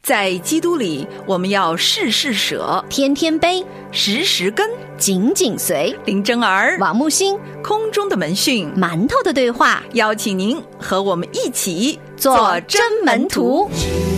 在基督里，我们要事事舍， 天天悲， 时时跟， 紧紧随。 林真儿、 王木星， 空中的门讯， 馒头的对话， 邀请您和我们一起做真门徒。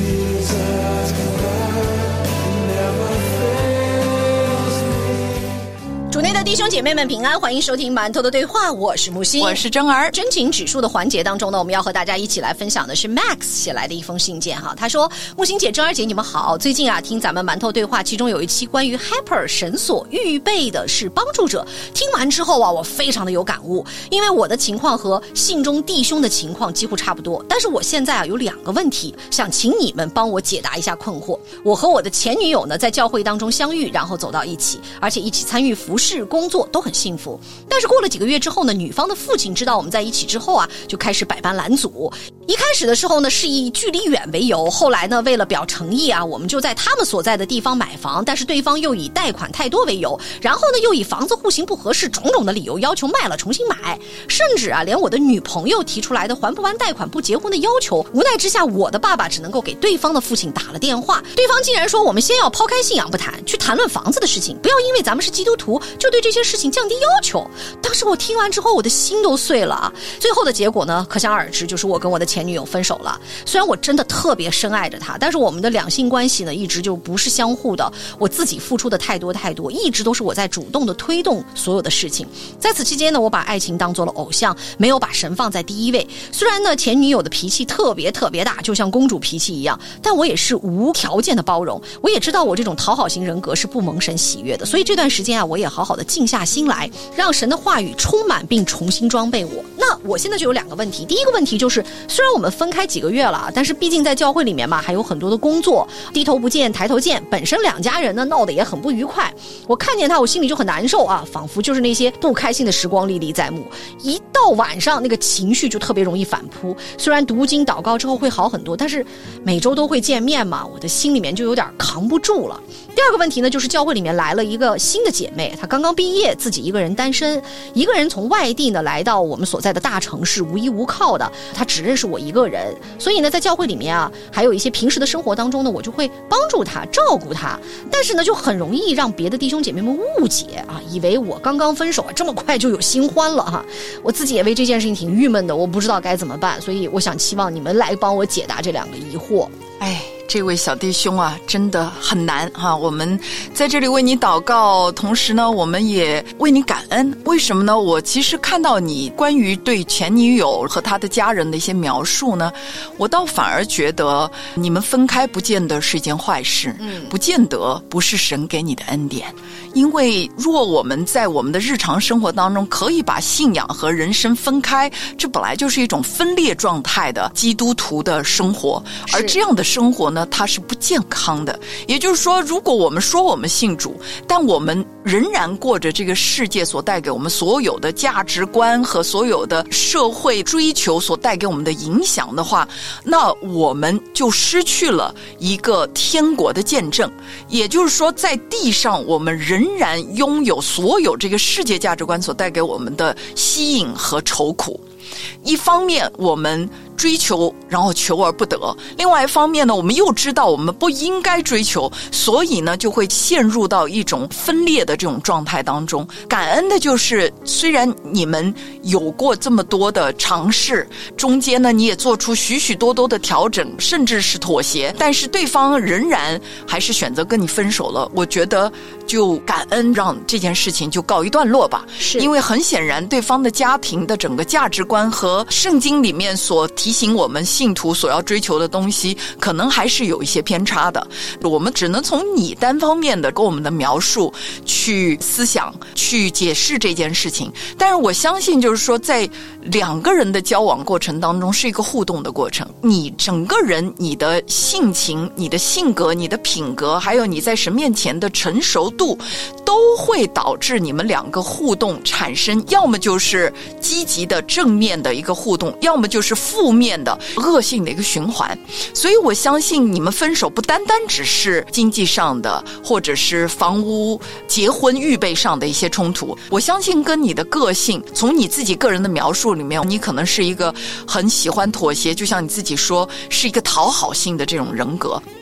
主内的弟兄姐妹们平安，欢迎收听馒头的对话，我是木星， 我是真儿。 真情指数的环节当中呢，我们要和大家一起来分享的是 Max 写来的一封信件哈。他说：木星姐、真儿姐你们好，最近啊听咱们馒头对话，其中有一期关于 Hyper 神所预备的是帮助者，听完之后啊我非常的有感悟，因为我的情况和信中弟兄的情况几乎差不多，但是我现在啊有2个问题，想请你们帮我解答一下困惑。我和我的前女友呢在教会当中相遇，然后走到一起，而且一起参与服侍工作都很幸福。但是过了几个月之后呢，女方的父亲知道我们在一起之后啊，就开始百般拦阻。一开始的时候呢是以距离远为由，后来呢为了表诚意啊，我们就在他们所在的地方买房，但是对方又以贷款太多为由，然后呢又以房子户型不合适种种的理由要求卖了重新买，甚至啊连我的女朋友提出来的还不完贷款不结婚的要求，无奈之下我的爸爸只能够给对方的父亲打了电话，对方竟然说我们先要抛开信仰不谈，去谈论房子的事情，不要因为咱们是基督徒就对这些事情降低要求。当时我听完之后我的心都碎了，最后的结果呢可想而知，就是我跟我的前女友分手了。虽然我真的特别深爱着她，但是我们的两性关系呢一直就不是相互的，我自己付出的太多，一直都是我在主动的推动所有的事情。在此期间呢，我把爱情当作了偶像，没有把神放在第一位。虽然呢前女友的脾气特别大，就像公主脾气一样，但我也是无条件的包容。我也知道我这种讨好型人格是不蒙神喜悦的，所以这段时间啊我也好好的静下心来，让神的话语充满并重新装备我。那我现在就有2个问题，第一个问题就是虽然我们分开几个月了，但是毕竟在教会里面嘛还有很多的工作，低头不见抬头见，本身2家人呢闹得也很不愉快。我看见他我心里就很难受啊，仿佛就是那些不开心的时光历历在目，一到晚上那个情绪就特别容易反扑。虽然读经祷告之后会好很多，但是每周都会见面嘛，我的心里面就有点扛不住了。第2个问题呢，就是教会里面来了一个新的姐妹，她刚刚毕业，自己一个人单身，一个人从外地呢来到我们所在的大城市，无依无靠的，她只认识我一个人。所以呢在教会里面啊，还有一些平时的生活当中呢，我就会帮助她照顾她，但是呢就很容易让别的弟兄姐妹们误解啊，以为我刚刚分手啊这么快就有新欢了哈。我自己也为这件事情挺郁闷的，我不知道该怎么办，所以我想期望你们来帮我解答这2个疑惑。 这位小弟兄啊真的很难哈，我们在这里为你祷告，同时呢我们也为你感恩。为什么呢？我其实看到你关于对前女友和他的家人的一些描述呢，我倒反而觉得你们分开不见得是一件坏事，不见得不是神给你的恩典。因为若我们在我们的日常生活当中可以把信仰和人生分开，这本来就是一种分裂状态的基督徒的生活，而这样的生活呢它是不健康的。也就是说，如果我们说我们信主，但我们仍然过着这个世界所带给我们所有的价值观和所有的社会追求所带给我们的影响的话，那我们就失去了一个天国的见证。也就是说，在地上我们仍然拥有所有这个世界价值观所带给我们的吸引和愁苦。一方面我们追求然后求而不得，另外一方面呢我们又知道我们不应该追求，所以呢就会陷入到一种分裂的这种状态当中。感恩的就是虽然你们有过这么多的尝试，中间呢你也做出许许多多的调整甚至是妥协，但是对方仍然还是选择跟你分手了。我觉得就感恩，让这件事情就告一段落吧。因为很显然对方的家庭的整个价值观和圣经里面所提醒我们信徒所要追求的东西可能还是有一些偏差的，我们只能从你单方面的跟我们的描述去思想去解释这件事情。但是我相信就是说在2个人的交往过程当中是一个互动的过程，你整个人你的性情你的性格你的品格还有你在神面前的成熟度都会导致你们2个互动产生要么就是积极的正面的一个互动，要么就是负面的恶性的一个循环。所以我相信你们分手不单单只是经济上的或者是房屋结婚预备上的一些冲突，我相信跟你的个性，从你自己个人的描述里面，你可能是一个很喜欢妥协，就像你自己说是一个讨好性的这种人格，一旦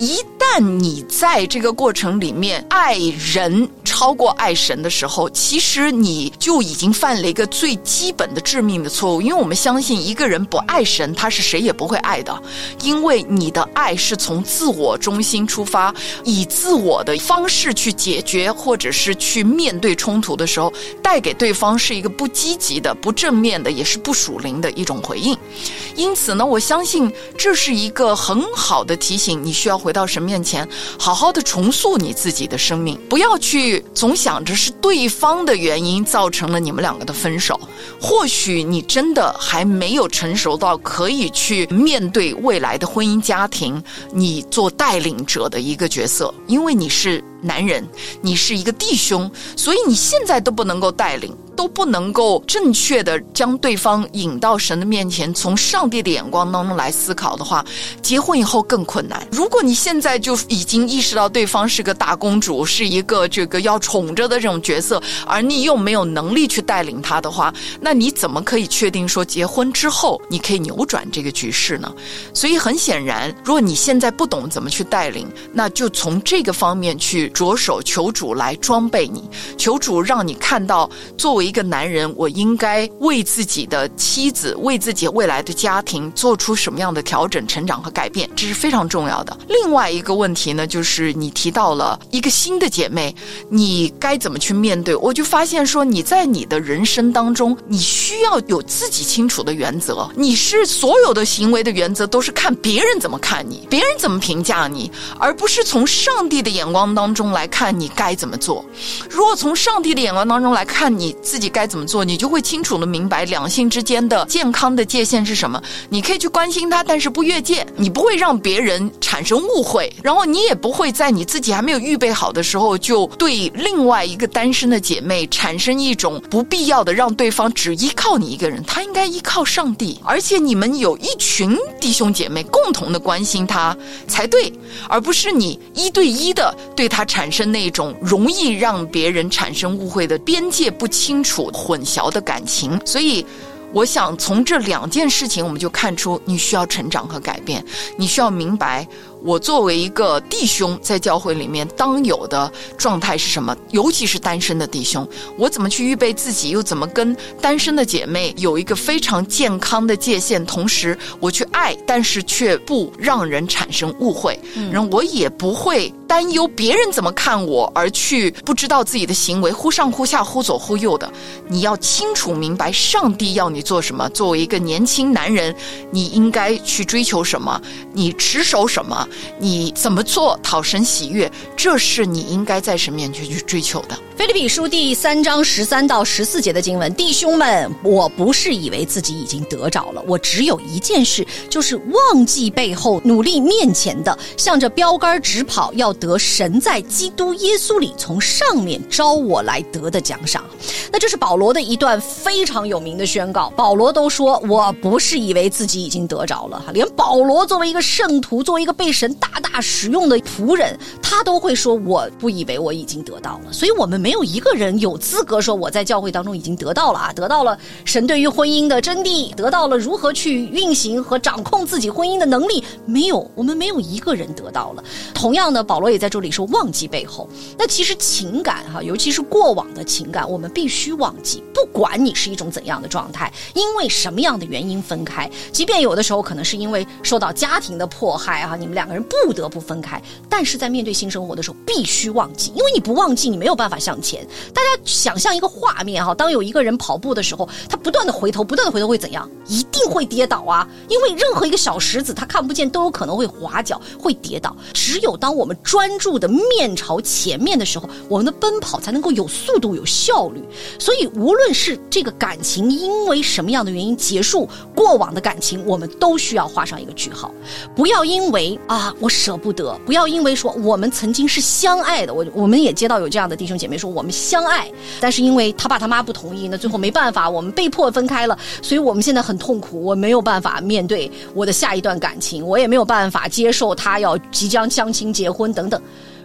旦你在这个过程里面爱人超过爱神的时候，其实你就已经犯了一个最基本的致命的错误。因为我们相信一个人不爱神，他是谁也不会爱的，因为你的爱是从自我中心出发，以自我的方式去解决或者是去面对冲突的时候，带给对方是一个不积极的、不正面的，也是不属灵的一种回应。因此呢，我相信这是一个很好的提醒，你需要回到神面前，好好的重塑你自己的生命，不要去总想着是对方的原因造成了你们两个的分手。或许你真的还没有成熟到可以去面对未来的婚姻家庭，你做带领者的一个角色，因为你是男人，你是一个弟兄，所以你现在都不能够带领，都不能够正确的将对方引到神的面前，从上帝的眼光当中来思考的话，结婚以后更困难。如果你现在就已经意识到对方是个大公主，是一个这个要宠着的这种角色，而你又没有能力去带领他的话，那你怎么可以确定说结婚之后你可以扭转这个局势呢？所以很显然，如果你现在不懂怎么去带领，那就从这个方面去着手求主来装备你，求主让你看到作为一个男人，我应该为自己的妻子，为自己未来的家庭做出什么样的调整、成长和改变，这是非常重要的。另外一个问题呢，就是你提到了一个新的姐妹，你该怎么去面对？我就发现说，你在你的人生当中，你需要有自己清楚的原则，你是所有的行为的原则都是看别人怎么看你，别人怎么评价你，而不是从上帝的眼光当中来看你该怎么做。如果从上帝的眼光当中来看你自己该怎么做，你就会清楚的明白两性之间的健康的界限是什么。你可以去关心他，但是不越界，你不会让别人产生误会，然后你也不会在你自己还没有预备好的时候就对另外一个单身的姐妹产生一种不必要的让对方只依靠你一个人，他应该依靠上帝，而且你们有一群弟兄姐妹共同的关心他才对，而不是你一对一的对他产生那种容易让别人产生误会的边界不清楚混淆的感情。所以我想从这两件事情我们就看出你需要成长和改变，你需要明白我作为一个弟兄在教会里面当有的状态是什么，尤其是单身的弟兄，我怎么去预备自己，又怎么跟单身的姐妹有一个非常健康的界限，同时我去爱，但是却不让人产生误会，然后我也不会担忧别人怎么看我而去不知道自己的行为忽上忽下忽左忽右的。你要清楚明白上帝要你做什么，作为一个年轻男人你应该去追求什么，你持守什么，你怎么做讨神喜悦，这是你应该在神面前去追求的。 腓立比书第3章13到14节的经文，弟兄们，我不是以为自己已经得着了，我只有一件事，就是忘记背后，努力面前的，向着标杆直跑，要得神在基督耶稣里从上面招我来得的奖赏。那这是保罗的一段非常有名的宣告，保罗都说我不是以为自己已经得着了，连保罗作为一个圣徒，作为一个被神大大使用的仆人，他都会说我不以为我已经得到了。所以我们没有一个人有资格说我在教会当中已经得到了啊，得到了神对于婚姻的真谛，得到了如何去运行和掌控自己婚姻的能力，没有，我们没有一个人得到了。同样的，保罗也在这里说忘记背后。那其实情感尤其是过往的情感，我们必须忘记，不管你是一种怎样的状态，因为什么样的原因分开，即便有的时候可能是因为受到家庭的迫害你们两个人不得不分开，但是在面对新生活的时候必须忘记，因为你不忘记你没有办法向前。大家想象一个画面当有一个人跑步的时候，他不断的回头会怎样？一定会跌倒啊，因为任何一个小石子他看不见都有可能会滑脚，会跌倒。只有当我们专注的面朝前面的时候，我们的奔跑才能够有速度有效率。所以无论是这个感情因为什么样的原因结束，过往的感情我们都需要画上一个句号。不要因为我舍不得，不要因为说我们曾经是相爱的，我们也接到有这样的弟兄姐妹说我们相爱，但是因为他爸他妈不同意，那最后没办法，我们被迫分开了，所以我们现在很痛苦，我没有办法面对我的下一段感情，我也没有办法接受他要即将相亲结婚等等。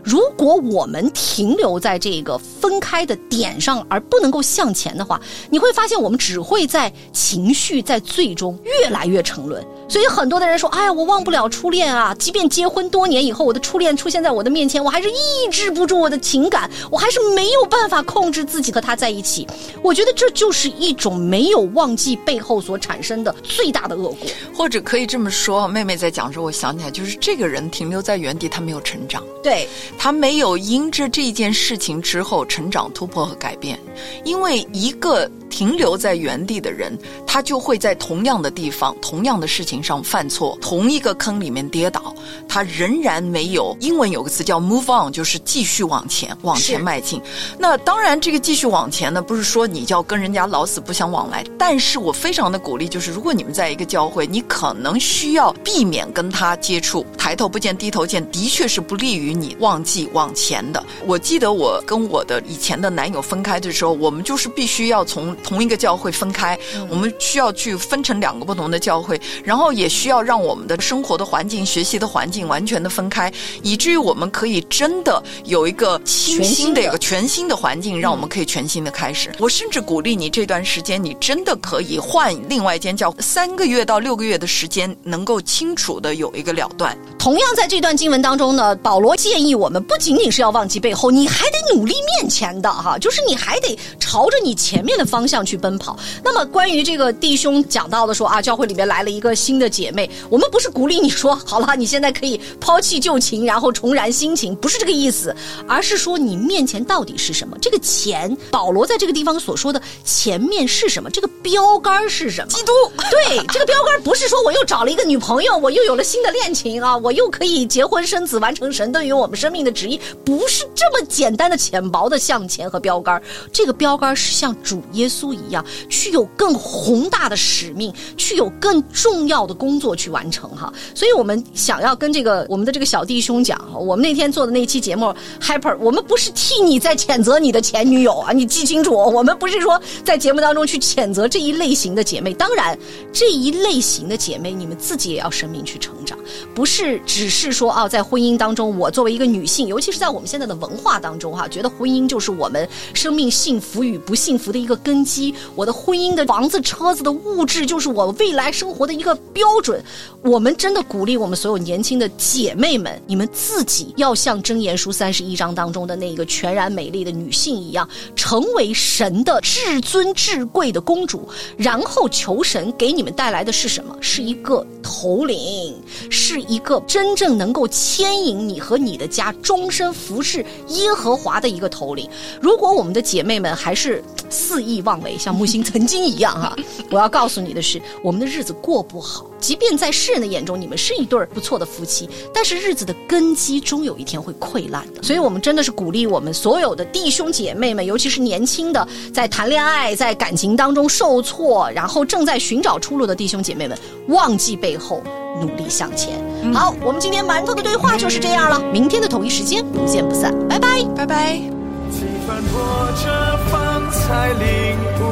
如果我们停留在这个分开的点上而不能够向前的话，你会发现我们只会在情绪在最终越来越沉沦。所以很多的人说，哎呀，我忘不了初恋啊，即便结婚多年以后，我的初恋出现在我的面前，我还是抑制不住我的情感，我还是没有办法控制自己和他在一起。我觉得这就是一种没有忘记背后所产生的最大的恶果。 或者可以这么说，妹妹在讲时候我想起来，就是这个人停留在原地，他没有成长， 对， 他没有因着这件事情之后成长突破和改变。因为一个停留在原地的人，他就会在同样的地方同样的事情上犯错，同一个坑里面跌倒，他仍然没有，英文有个词叫 move on， 就是继续往前迈进。那当然这个继续往前呢，不是说你就要跟人家老死不相往来，但是我非常的鼓励，就是如果你们在一个教会，你可能需要避免跟他接触，抬头不见低头见，的确是不利于你忘记往前的。我记得我跟我的以前的男友分开的时候，我们就是必须要从同一个教会分开，我们需要去分成2个不同的教会，然后也需要让我们的生活的环境、学习的环境完全的分开，以至于我们可以真的有一个清新的、一个全新的环境，让我们可以全新的开始。我甚至鼓励你这段时间，你真的可以换另外一间教会，3个月到6个月的时间，能够清楚的有一个了断。 同样在这段经文当中呢，保罗建议我们不仅仅是要忘记背后，你还得努力面前的哈，就是你还得朝着你前面的方向去奔跑。那么关于这个弟兄讲到的说啊，教会里面来了一个新的姐妹，我们不是鼓励你说好了，你现在可以抛弃旧情，然后重燃新情，不是这个意思，而是说你面前到底是什么？这个前，保罗在这个地方所说的前面是什么？这个标杆是什么？ 基督。 对，这个标杆不是说我又找了一个女朋友，我又有了新的恋情啊，我又可以结婚生子，完成神对于我们生命的旨意，不是这么简单的浅薄的向前和标杆。这个标杆是像主耶稣一样，去有更宏大的使命，去有更重要的工作去完成哈。所以我们想要跟我们的这个小弟兄讲，我们那天做的那期节目 Hyper， 我们不是替你在谴责你的前女友啊，你记清楚，我们不是说在节目当中去谴责这一类型的姐妹，当然这一类型的姐妹你们自己也要生命去成长，不是只是说在婚姻当中，我作为一个女性，尤其是在我们现在的文化当中觉得婚姻就是我们生命幸福与不幸福的一个根基，我的婚姻的房子车子的物质就是我未来生活的一个标准。我们真的鼓励我们所有年轻的姐妹们，你们自己要像箴言书31章当中的那个全然美丽的女性一样，成为神的至尊至贵的公主，然后求神给你们带来的是什么？是一个头领，是一个真正能够牵引你和你的家终身服侍耶和华的一个头领。如果我们的姐妹们还是肆意妄为，像木星曾经一样我要告诉你的是，我们的日子过不好，即便在世人的眼中你们是一对不错的夫妻，但是日子的根基终有一天会溃烂的。所以我们真的是鼓励我们所有的弟兄姐妹们，尤其是年轻的在谈恋爱在感情当中受挫，然后正在寻找出路的弟兄姐妹们，忘记背后，努力向前。好，我们今天馒头的对话就是这样了，明天的同一时间不见不散，拜拜拜拜。 几番波折方才领悟，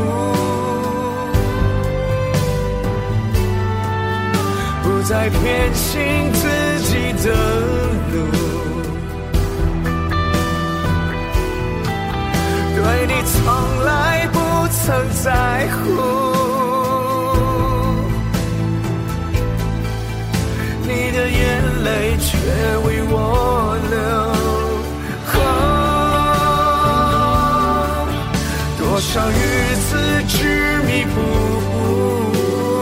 不再偏行自己的路，对你从来不曾在乎，你的眼泪却为我流。多少日子执迷不悟，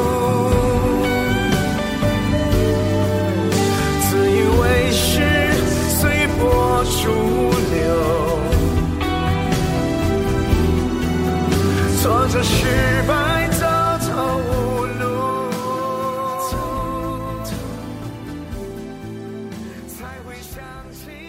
自以为是随波逐流，挫折失败走投无路，才会想起